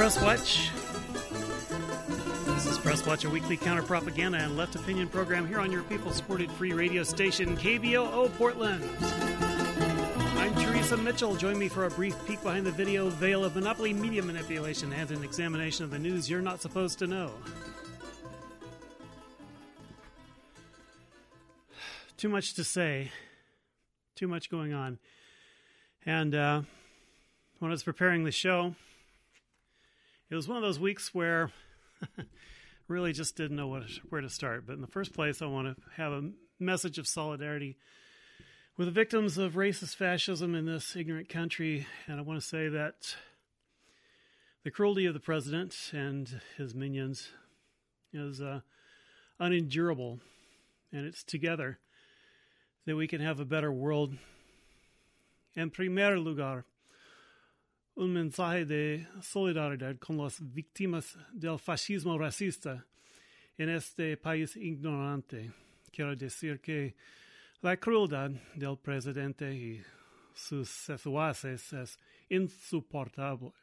Press Watch. This is Press Watch, a weekly counter-propaganda and left opinion program here on your people-supported free radio station, KBOO Portland. I'm Teresa Mitchell. Join me for a brief peek behind the video veil of monopoly media manipulation and an examination of the news you're not supposed to know. Too much to say. Too much going on. And when I was preparing the show, it was one of those weeks where really just didn't know where to start. But in the first place, I want to have a message of solidarity with the victims of racist fascism in this ignorant country. And I want to say that the cruelty of the president and his minions is unendurable. And it's together that we can have a better world. En primer lugar, un mensaje de solidaridad con las víctimas del fascismo racista en este país ignorante. Quiero decir que la crueldad del presidente y sus secuaces es insoportable,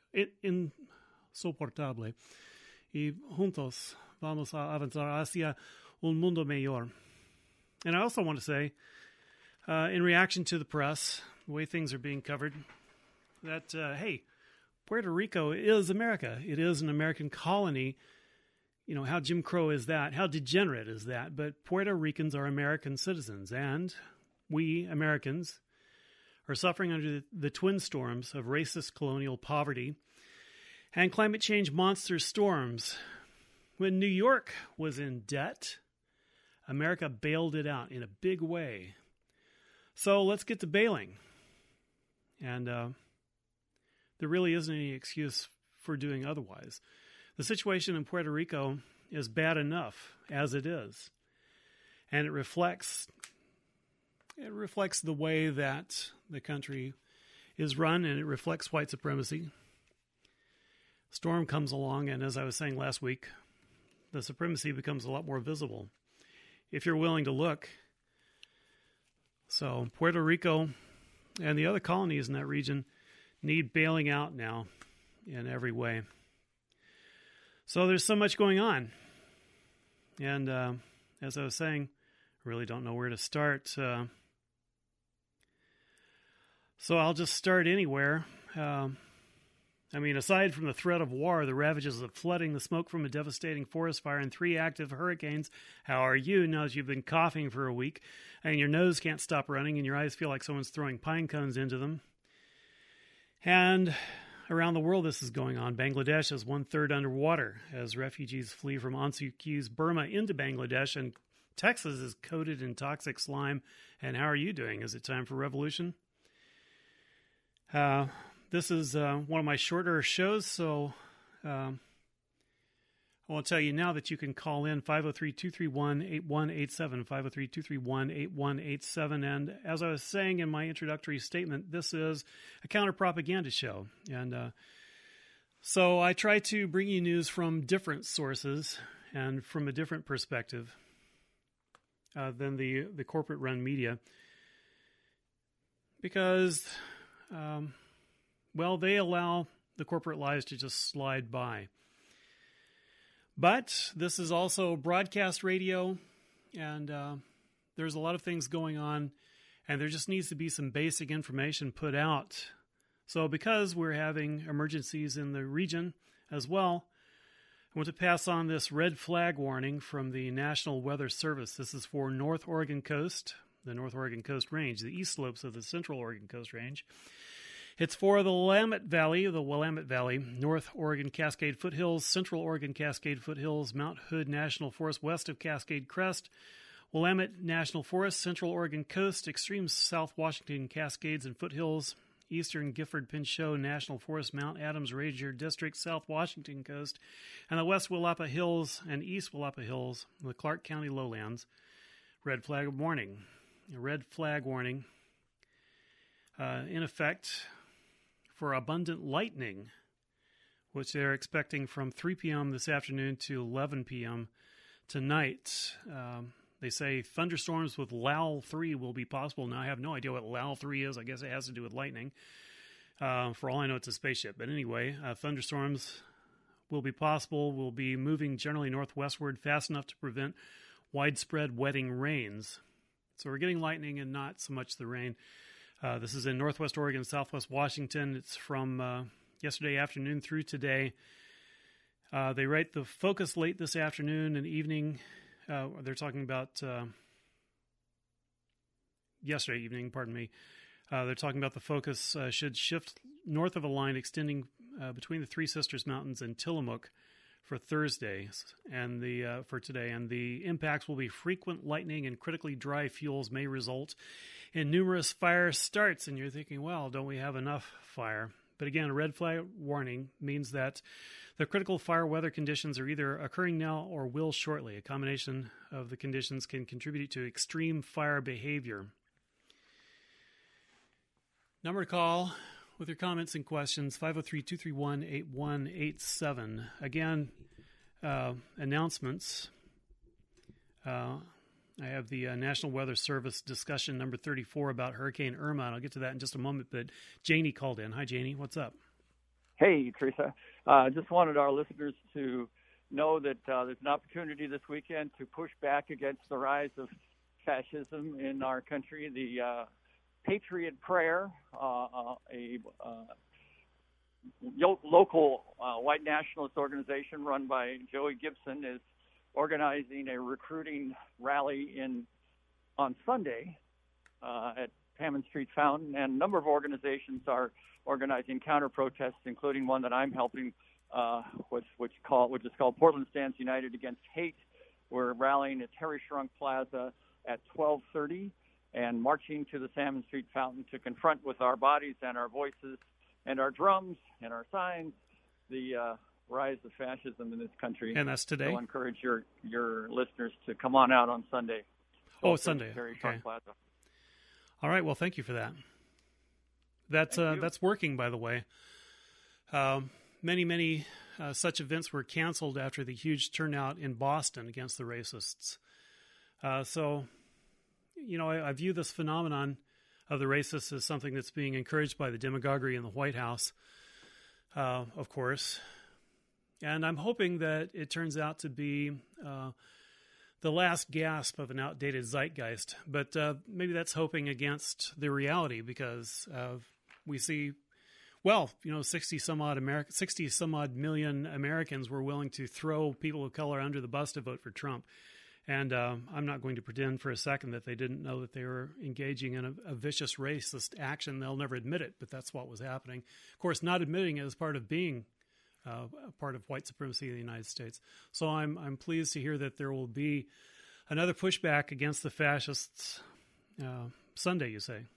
y juntos vamos a avanzar hacia un mundo mejor. And I also want to say, in reaction to the press, the way things are being covered, that, hey, Puerto Rico is America. It is an American colony. You know, how Jim Crow is that? How degenerate is that? But Puerto Ricans are American citizens, and we, Americans, are suffering under the twin storms of racist colonial poverty and climate change monster storms. When New York was in debt, America bailed it out in a big way. So let's get to bailing. And there really isn't any excuse for doing otherwise. The situation in Puerto Rico is bad enough as it is. And it reflects the way that the country is run, and it reflects white supremacy. Storm comes along, and as I was saying last week, the supremacy becomes a lot more visible if you're willing to look. So Puerto Rico and the other colonies in that region need bailing out now in every way. So there's so much going on. And as I was saying, I really don't know where to start. So I'll just start anywhere. Aside from the threat of war, the ravages of flooding, the smoke from a devastating forest fire, and 3 active hurricanes, how are you now that you've been coughing for a week, and your nose can't stop running, and your eyes feel like someone's throwing pine cones into them? And around the world this is going on. Bangladesh is 1/3 underwater as refugees flee from Aung San Suu Kyi's Burma into Bangladesh, and Texas is coated in toxic slime. And how are you doing? Is it time for revolution? This is one of my shorter shows, so I want to tell you now that you can call in 503-231-8187, 503-231-8187. And as I was saying in my introductory statement, this is a counter-propaganda show. And so I try to bring you news from different sources and from a different perspective than the corporate-run media. Because, they allow the corporate lies to just slide by. But this is also broadcast radio, and there's a lot of things going on, and there just needs to be some basic information put out. So because we're having emergencies in the region as well, I want to pass on this red flag warning from the National Weather Service. This is for North Oregon Coast, the North Oregon Coast Range, the east slopes of the Central Oregon Coast Range. It's for the Willamette Valley, North Oregon Cascade Foothills, Central Oregon Cascade Foothills, Mount Hood National Forest west of Cascade Crest, Willamette National Forest, Central Oregon Coast, extreme South Washington Cascades and Foothills, Eastern Gifford-Pinchot National Forest, Mount Adams Ranger District, South Washington Coast, and the West Willapa Hills and East Willapa Hills, the Clark County Lowlands. Red flag warning. A red flag warning. In effect, for abundant lightning, which they're expecting from 3 p.m. this afternoon to 11 p.m. tonight. They say thunderstorms with LAL 3 will be possible. Now, I have no idea what LAL 3 is. I guess it has to do with lightning. For all I know, it's a spaceship. But anyway, thunderstorms will be possible. Will be moving generally northwestward fast enough to prevent widespread wetting rains. So we're getting lightning and not so much the rain. This is in northwest Oregon, southwest Washington. It's from yesterday afternoon through today. They write the focus late this afternoon and evening. They're talking about yesterday evening, pardon me. They're talking about the focus should shift north of a line extending between the Three Sisters Mountains and Tillamook for Thursday and for today. And the impacts will be frequent lightning and critically dry fuels may result in numerous fire starts. And you're thinking, well, don't we have enough fire? But again, a red flag warning means that the critical fire weather conditions are either occurring now or will shortly. A combination of the conditions can contribute to extreme fire behavior. Number to call with your comments and questions, 503-231-8187. Again, announcements. I have the National Weather Service discussion number 34 about Hurricane Irma, and I'll get to that in just a moment, but Janie called in. Hi, Janie. What's up? Hey, Teresa. Just wanted our listeners to know that there's an opportunity this weekend to push back against the rise of fascism in our country. The Patriot Prayer, a local white nationalist organization run by Joey Gibson, is organizing a recruiting rally on Sunday at Hammond Street Fountain, and a number of organizations are organizing counter-protests, including one that I'm helping, which is called Portland Stands United Against Hate. We're rallying at Terry Shrunk Plaza at 12:30 and marching to the Hammond Street Fountain to confront with our bodies and our voices and our drums and our signs the rise of fascism in this country. And that's today? So I encourage your listeners to come on out on Sunday. Oh, Sunday. Terry Shrunk Plaza. All right. Well, thank you for that. That's working, by the way. Many such events were canceled after the huge turnout in Boston against the racists. So, I view this phenomenon of the racists as something that's being encouraged by the demagoguery in the White House, of course. And I'm hoping that it turns out to be the last gasp of an outdated zeitgeist. But maybe that's hoping against the reality, because we see, 60 some odd million Americans were willing to throw people of color under the bus to vote for Trump. And I'm not going to pretend for a second that they didn't know that they were engaging in a vicious racist action. They'll never admit it, but that's what was happening. Of course, not admitting it is part of being a part of white supremacy in the United States. So I'm pleased to hear that there will be another pushback against the fascists Sunday, you say?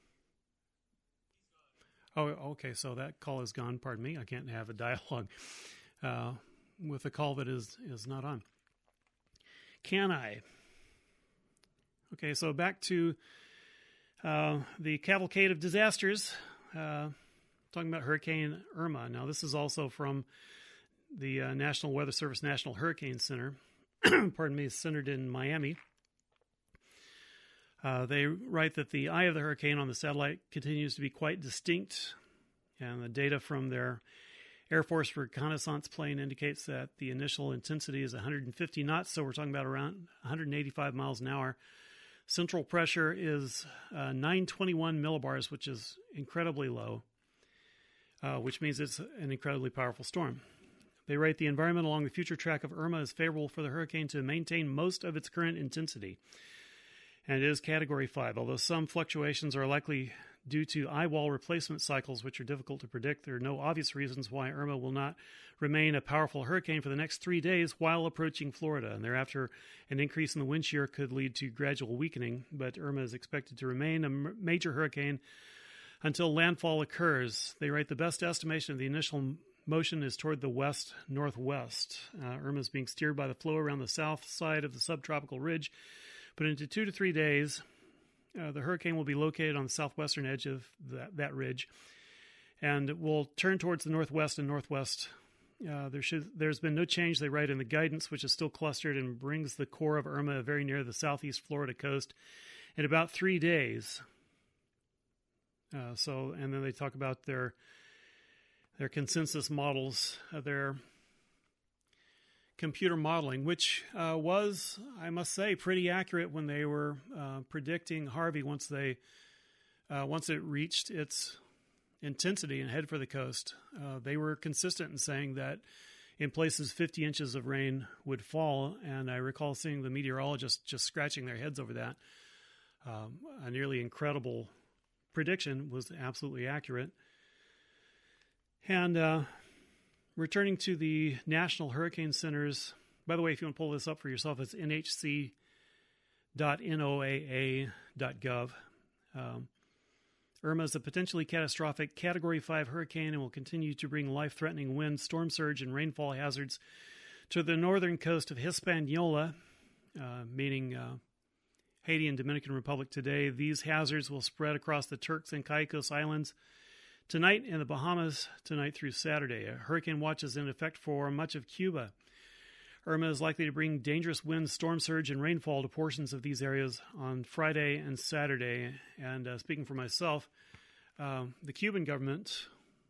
Oh, okay, so that call is gone. Pardon me. I can't have a dialogue with a call that is not on. Can I? Okay, so back to the cavalcade of disasters, talking about Hurricane Irma. Now, this is also from the National Weather Service National Hurricane Center, pardon me, centered in Miami. They write that the eye of the hurricane on the satellite continues to be quite distinct, and the data from their Air Force reconnaissance plane indicates that the initial intensity is 150 knots, so we're talking about around 185 miles an hour. Central pressure is 921 millibars, which is incredibly low, which means it's an incredibly powerful storm. They rate the environment along the future track of Irma as favorable for the hurricane to maintain most of its current intensity, and it is Category 5, although some fluctuations are likely due to eye wall replacement cycles, which are difficult to predict. There are no obvious reasons why Irma will not remain a powerful hurricane for the next 3 days while approaching Florida, and thereafter an increase in the wind shear could lead to gradual weakening, but Irma is expected to remain a major hurricane until landfall occurs. They write the best estimation of the initial motion is toward the west-northwest. Irma is being steered by the flow around the south side of the subtropical ridge, but into 2 to 3 days, the hurricane will be located on the southwestern edge of that ridge, and it will turn towards the northwest and northwest. There's been no change, they write, in the guidance, which is still clustered and brings the core of Irma very near the southeast Florida coast in about 3 days. And then they talk about their consensus models, their computer modeling, which was, I must say, pretty accurate when they were predicting Harvey once it reached its intensity and head for the coast. They were consistent in saying that in places 50 inches of rain would fall, and I recall seeing the meteorologists just scratching their heads over that. A nearly incredible prediction, was absolutely accurate. And returning to the National Hurricane Center's, by the way, if you want to pull this up for yourself, it's nhc.noaa.gov. Irma is a potentially catastrophic Category 5 hurricane and will continue to bring life-threatening wind, storm surge, and rainfall hazards to the northern coast of Hispaniola, meaning Haiti and Dominican Republic today. These hazards will spread across the Turks and Caicos Islands tonight and the Bahamas tonight through Saturday. A hurricane watch is in effect for much of Cuba. Irma is likely to bring dangerous winds, storm surge, and rainfall to portions of these areas on Friday and Saturday. And speaking for myself, the Cuban government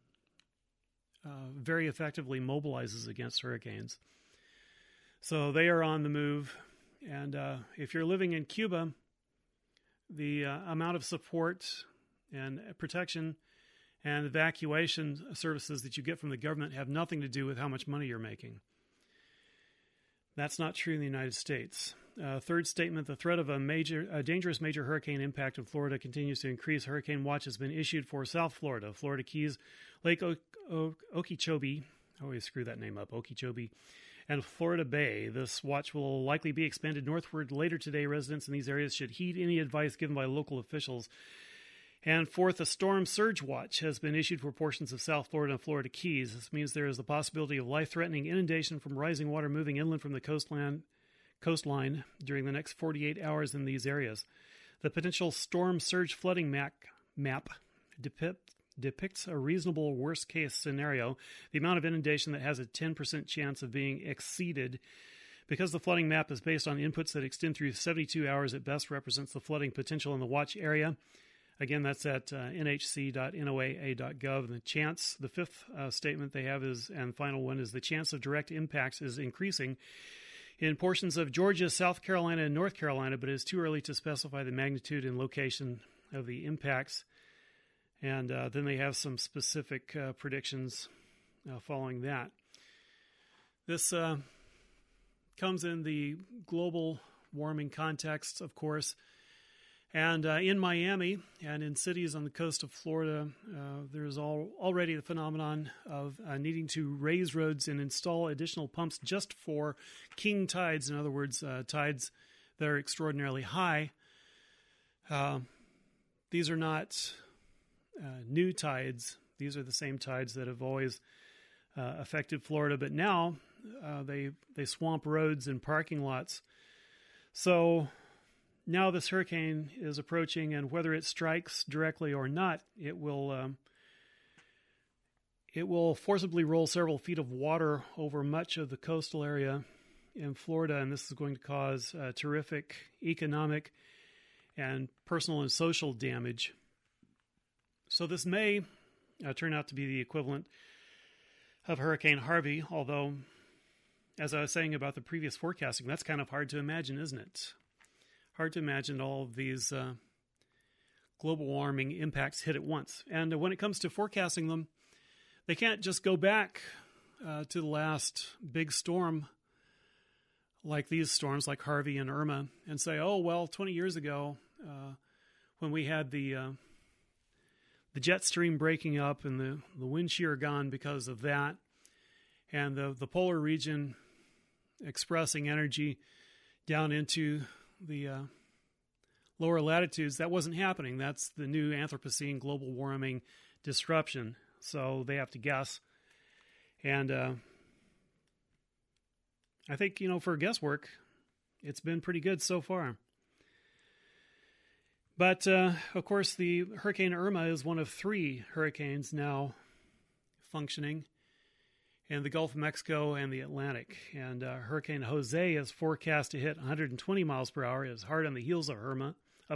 very effectively mobilizes against hurricanes. So they are on the move. And if you're living in Cuba, the amount of support and protection and evacuation services that you get from the government have nothing to do with how much money you're making. That's not true in the United States. Third statement, the threat of a dangerous major hurricane impact in Florida continues to increase. Hurricane watch has been issued for South Florida, Florida Keys, Lake Okeechobee. I always screw that name up, Okeechobee, and Florida Bay. This watch will likely be expanded northward later today. Residents in these areas should heed any advice given by local officials. And fourth, a storm surge watch has been issued for portions of South Florida and Florida Keys. This means there is the possibility of life-threatening inundation from rising water moving inland from the coastline during the next 48 hours in these areas. The potential storm surge flooding map depicts a reasonable worst-case scenario, the amount of inundation that has a 10% chance of being exceeded. Because the flooding map is based on inputs that extend through 72 hours, it best represents the flooding potential in the watch area. Again, that's at nhc.noaa.gov. The fifth statement they have is, and final one, is the chance of direct impacts is increasing in portions of Georgia, South Carolina, and North Carolina, but it is too early to specify the magnitude and location of the impacts. And then they have some specific predictions following that. This comes in the global warming context, of course. And in Miami and in cities on the coast of Florida, there's already the phenomenon of needing to raise roads and install additional pumps just for king tides. In other words, tides that are extraordinarily high. These are not new tides. These are the same tides that have always affected Florida, but now they swamp roads and parking lots. So now this hurricane is approaching, and whether it strikes directly or not, it will forcibly roll several feet of water over much of the coastal area in Florida, and this is going to cause terrific economic and personal and social damage. So this may turn out to be the equivalent of Hurricane Harvey, although, as I was saying about the previous forecasting, that's kind of hard to imagine, isn't it? Hard to imagine all of these global warming impacts hit at once. And when it comes to forecasting them, they can't just go back to the last big storm like these storms, like Harvey and Irma, and say, oh, well, 20 years ago, when we had the jet stream breaking up and the wind shear gone because of that, and the polar region expressing energy down into the lower latitudes, that wasn't happening. That's the new Anthropocene global warming disruption. So they have to guess. And I think, for guesswork, it's been pretty good so far. But, of course, the Hurricane Irma is one of 3 hurricanes now functioning in the Gulf of Mexico and the Atlantic. And Hurricane Jose is forecast to hit 120 miles per hour. It is hard on the heels of Irma.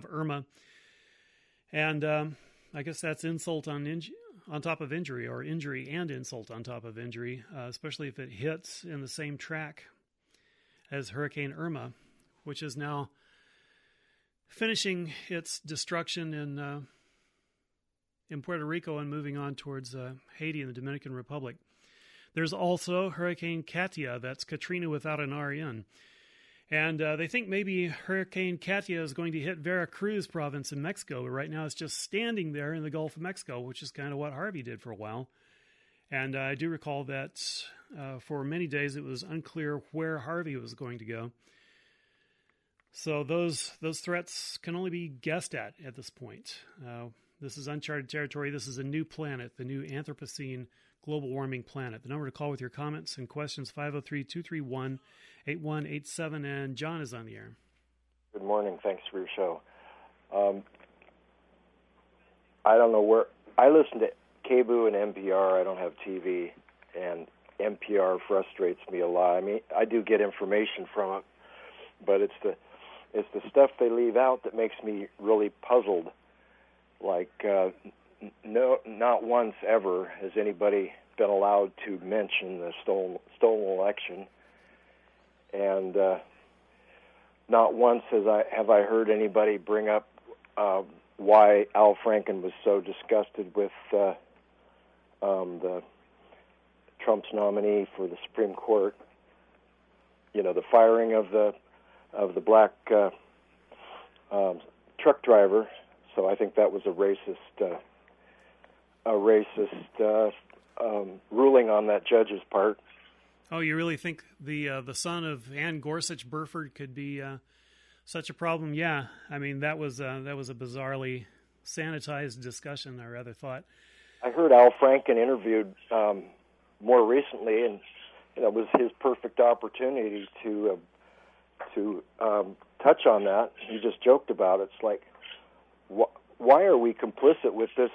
And I guess that's insult on top of injury, or injury and insult on top of injury, especially if it hits in the same track as Hurricane Irma, which is now finishing its destruction in Puerto Rico and moving on towards Haiti and the Dominican Republic. There's also Hurricane Katia, that's Katrina without an R in. And they think maybe Hurricane Katia is going to hit Veracruz province in Mexico, but right now it's just standing there in the Gulf of Mexico, which is kind of what Harvey did for a while. And I do recall that for many days it was unclear where Harvey was going to go. So those threats can only be guessed at this point. This is uncharted territory. This is a new planet, the new Anthropocene global warming planet. The number to call with your comments and questions, 503-231-8187, and John is on the air. Good morning. Thanks for your show. I don't know where... I listen to KBOO and NPR. I don't have TV, and NPR frustrates me a lot. I mean, I do get information from it, but it's the stuff they leave out that makes me really puzzled. Like, no, not once ever has anybody been allowed to mention the stolen election, and not once have I heard anybody bring up why Al Franken was so disgusted with the Trump's nominee for the Supreme Court. You know, the firing of the black truck driver. So I think that was a racist ruling on that judge's part. Oh, you really think the son of Ann Gorsuch Burford could be such a problem? Yeah, I mean that was a bizarrely sanitized discussion, I rather thought. I heard Al Franken interviewed more recently, and it was his perfect opportunity to touch on that. He just joked about it. It's like, why are we complicit with this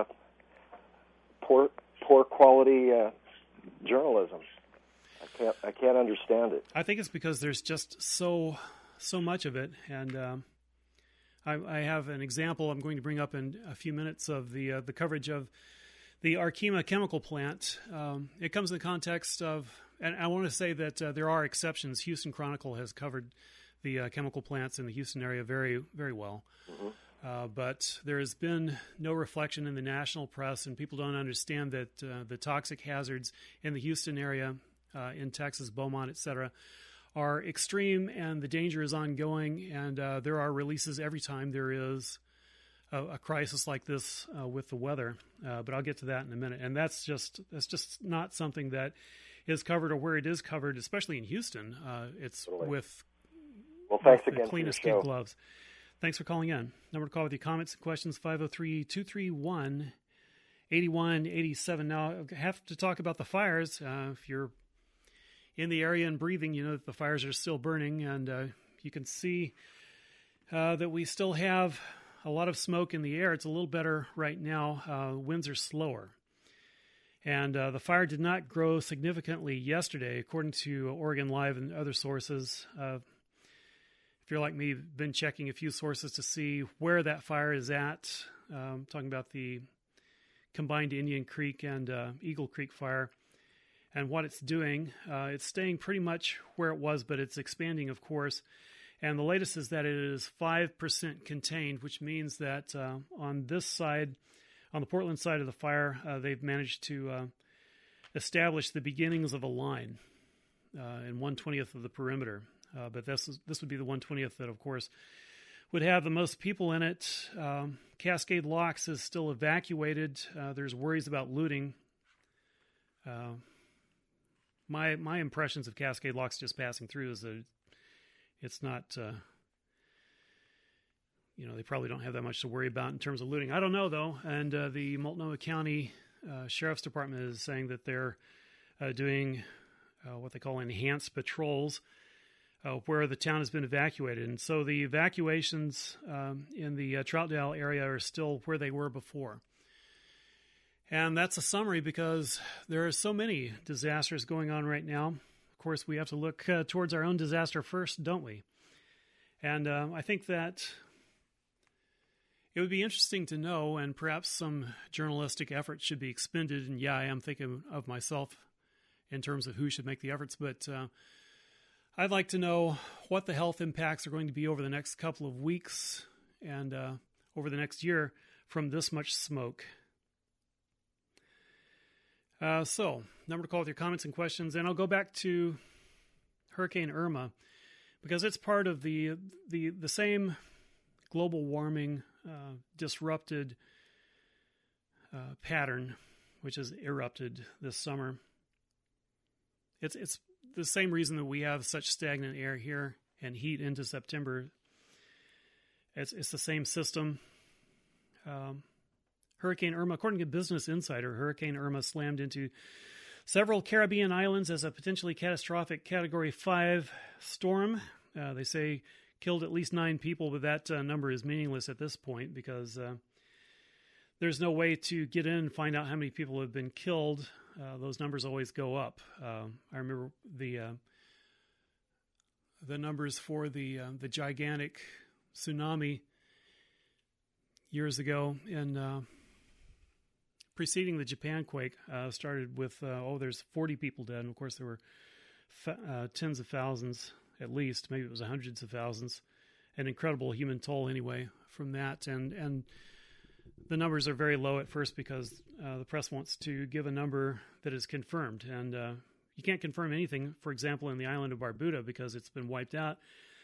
poor quality journalism? I can't understand it. I think it's because there's just so much of it, and I have an example I'm going to bring up in a few minutes of the coverage of the Arkema chemical plant. It comes in the context of, and I want to say that there are exceptions. Houston Chronicle has covered the chemical plants in the Houston area very, very well. Mm-hmm. But there has been no reflection in the national press, and people don't understand that the toxic hazards in the Houston area, in Texas, Beaumont, etc., are extreme, and the danger is ongoing, and there are releases every time there is a crisis like this with the weather. But I'll get to that in a minute. And that's just not something that is covered, or where it is covered, especially in Houston. It's totally. With thanks with again the cleanest kid gloves. Thanks for calling in. Number to call with your comments and questions, 503-231-8187. Now, I have to talk about the fires. If you're in the area and breathing, you know that the fires are still burning, and you can see that we still have a lot of smoke in the air. It's a little better right now. Winds are slower. And the fire did not grow significantly yesterday, according to Oregon Live and other sources. If you're like me, been checking a few sources to see where that fire is at. Talking about the combined Indian Creek and Eagle Creek fire and what it's doing. It's staying pretty much where it was, but it's expanding, of course. And the latest is that it is 5% contained, which means that on this side, on the Portland side of the fire, they've managed to establish the beginnings of a line in 1/20th of the perimeter. But this would be the 1/20th that, of course, would have the most people in it. Cascade Locks is still evacuated. There's worries about looting. My impressions of Cascade Locks just passing through is that it's not, they probably don't have that much to worry about in terms of looting. I don't know, though. And the Multnomah County Sheriff's Department is saying that they're doing what they call enhanced patrols where the town has been evacuated. And so the evacuations in the Troutdale area are still where they were before. And that's a summary because there are so many disasters going on right now. Of course, we have to look towards our own disaster first, don't we? And I think that it would be interesting to know, and perhaps some journalistic effort should be expended. And yeah, I am thinking of myself in terms of who should make the efforts, but I'd like to know what the health impacts are going to be over the next couple of weeks and over the next year from this much smoke. So, number to call with your comments and questions, and I'll go back to Hurricane Irma because it's part of the same global warming disrupted pattern, which has erupted this summer. It's the same reason that we have such stagnant air here and heat into September. It's the same system. Hurricane Irma, according to Business Insider, Hurricane Irma slammed into several Caribbean islands as a potentially catastrophic Category 5 storm. They say killed at least 9 people, but that number is meaningless at this point because there's no way to get in and find out how many people have been killed. Those numbers always go up. I remember the numbers for the gigantic tsunami years ago in preceding the Japan quake started with there's 40 people dead, and of course there were tens of thousands at least, maybe it was hundreds of thousands, an incredible human toll anyway from that, and the numbers are very low at first because the press wants to give a number that is confirmed, and you can't confirm anything, for example, in the island of Barbuda because it's been wiped out.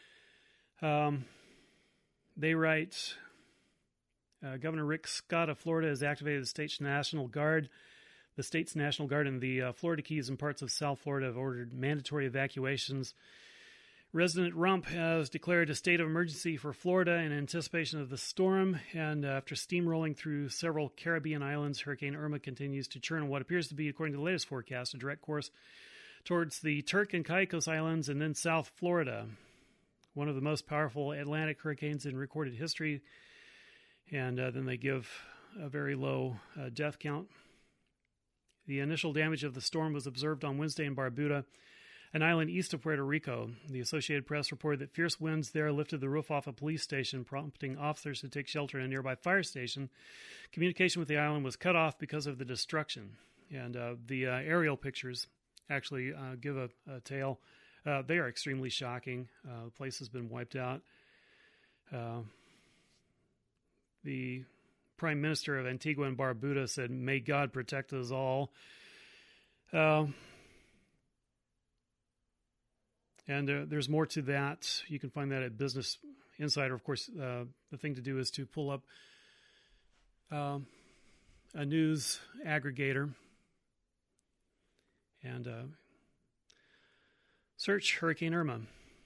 They write, Governor Rick Scott of Florida has activated the state's National Guard. The state's National Guard in the Florida Keys and parts of South Florida have ordered mandatory evacuations. President Rump has declared a state of emergency for Florida in anticipation of the storm, and after steamrolling through several Caribbean islands, Hurricane Irma continues to churn on what appears to be, according to the latest forecast, a direct course towards the Turk and Caicos Islands and then South Florida, one of the most powerful Atlantic hurricanes in recorded history, and then they give a very low death count. The initial damage of the storm was observed on Wednesday in Barbuda, an island east of Puerto Rico. The Associated Press reported that fierce winds there lifted the roof off a police station, prompting officers to take shelter in a nearby fire station. Communication with the island was cut off because of the destruction. And the aerial pictures actually give a tale. They are extremely shocking. The place has been wiped out. The Prime Minister of Antigua and Barbuda said, "May God protect us all." And there's more to that. You can find that at Business Insider. Of course, the thing to do is to pull up a news aggregator and search Hurricane Irma.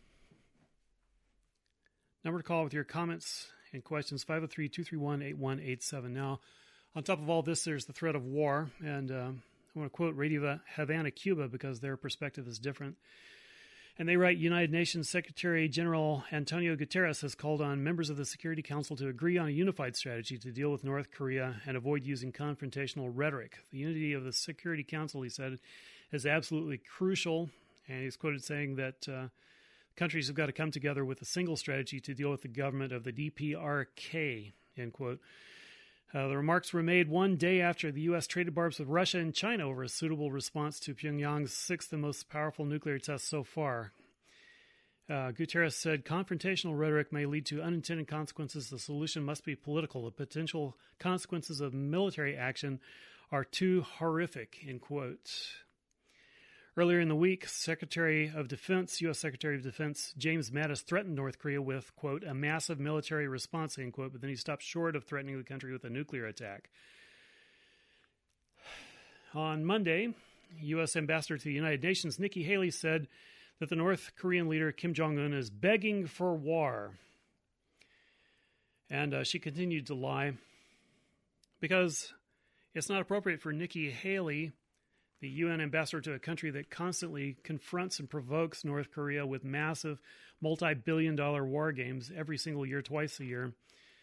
Number to call with your comments and questions, 503-231-8187. Now, on top of all this, there's the threat of war. And I want to quote Radio Havana, Cuba, because their perspective is different. And they write, United Nations Secretary General Antonio Guterres has called on members of the Security Council to agree on a unified strategy to deal with North Korea and avoid using confrontational rhetoric. The unity of the Security Council, he said, is absolutely crucial. And he's quoted saying that countries have got to come together with a single strategy to deal with the government of the DPRK, end quote. The remarks were made one day after the U.S. traded barbs with Russia and China over a suitable response to Pyongyang's sixth and most powerful nuclear test so far. Guterres said, confrontational rhetoric may lead to unintended consequences. The solution must be political. The potential consequences of military action are too horrific, end quote. Earlier in the week, U.S. Secretary of Defense James Mattis threatened North Korea with, quote, a massive military response, end quote, but then he stopped short of threatening the country with a nuclear attack. On Monday, U.S. Ambassador to the United Nations Nikki Haley said that the North Korean leader Kim Jong-un is begging for war. And she continued to lie because it's not appropriate for Nikki Haley, the UN ambassador to a country that constantly confronts and provokes North Korea with massive multi-billion-dollar war games every single year, twice a year.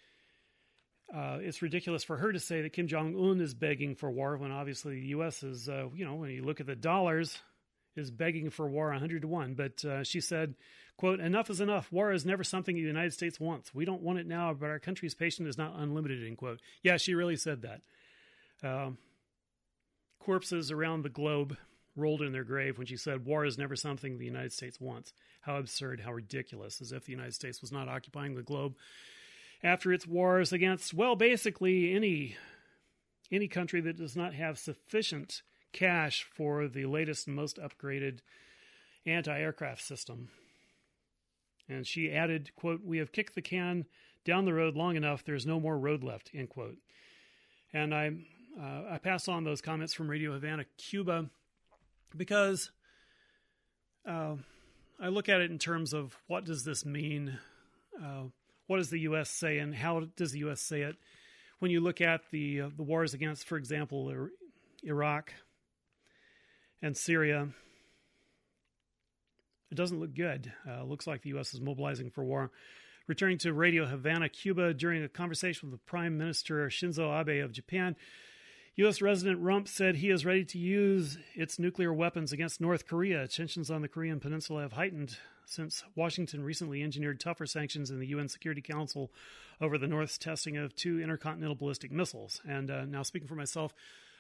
It's ridiculous for her to say that Kim Jong-un is begging for war when obviously the U.S. is, when you look at the dollars, is begging for war 100 to 1. But she said, quote, enough is enough. War is never something the United States wants. We don't want it now, but our country's patience is not unlimited, end quote. Yeah, she really said that. Corpses around the globe rolled in their grave when she said, "War is never something the United States wants." How absurd, how ridiculous, as if the United States was not occupying the globe after its wars against, well, basically any country that does not have sufficient cash for the latest and most upgraded anti-aircraft system. And she added, quote, "We have kicked the can down the road long enough. There's no more road left," end quote. And I pass on those comments from Radio Havana, Cuba, because I look at it in terms of what does this mean? What does the U.S. say, and how does the U.S. say it? When you look at the wars against, for example, Iraq and Syria, it doesn't look good. It looks like the U.S. is mobilizing for war. Returning to Radio Havana, Cuba, during a conversation with the Prime Minister Shinzo Abe of Japan, U.S. Resident Rump said he is ready to use its nuclear weapons against North Korea. Tensions on the Korean Peninsula have heightened since Washington recently engineered tougher sanctions in the UN Security Council over the North's testing of 2 intercontinental ballistic missiles. And now, speaking for myself,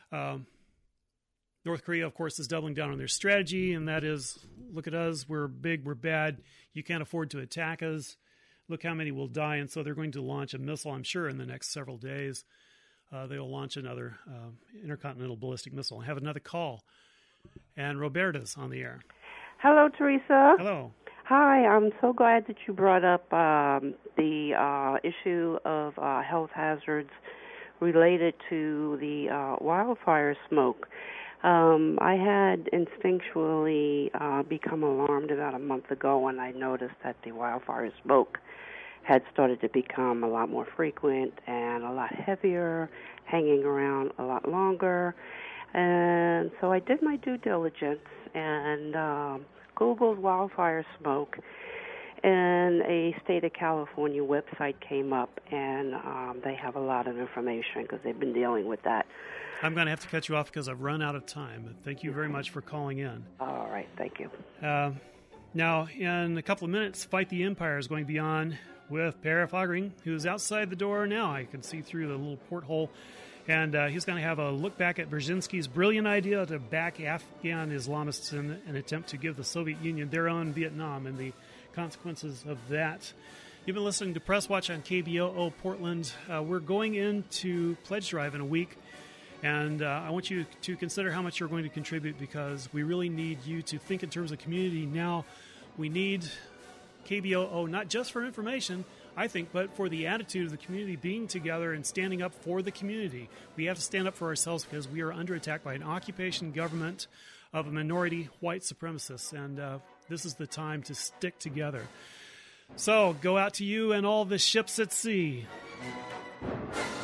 North Korea, of course, is doubling down on their strategy, and that is, look at us, we're big, we're bad, you can't afford to attack us, look how many will die. And so they're going to launch a missile, I'm sure, in the next several days. They'll launch another intercontinental ballistic missile. I have another call, and Roberta's on the air. Hello, Teresa. Hello. Hi, I'm so glad that you brought up the issue of health hazards related to the wildfire smoke. I had instinctually become alarmed about a month ago when I noticed that the wildfire smoke had started to become a lot more frequent and a lot heavier, hanging around a lot longer. And so I did my due diligence and Googled wildfire smoke, and a State of California website came up, and they have a lot of information because they've been dealing with that. I'm going to have to cut you off because I've run out of time. Thank you very much for calling in. All right, thank you. Now, in a couple of minutes, Fight the Empire is going to be on with Per Fagerling, who's outside the door now. I can see through the little porthole. And he's going to have a look back at Brzezinski's brilliant idea to back Afghan Islamists in an attempt to give the Soviet Union their own Vietnam and the consequences of that. You've been listening to Press Watch on KBOO Portland. We're going into Pledge Drive in a week, and I want you to consider how much you're going to contribute, because we really need you to think in terms of community now. We need KBOO not just for information, I think, but for the attitude of the community being together and standing up for the community. We have to stand up for ourselves because we are under attack by an occupation government of a minority white supremacists, and this is the time to stick together. So, go out to you and all the ships at sea.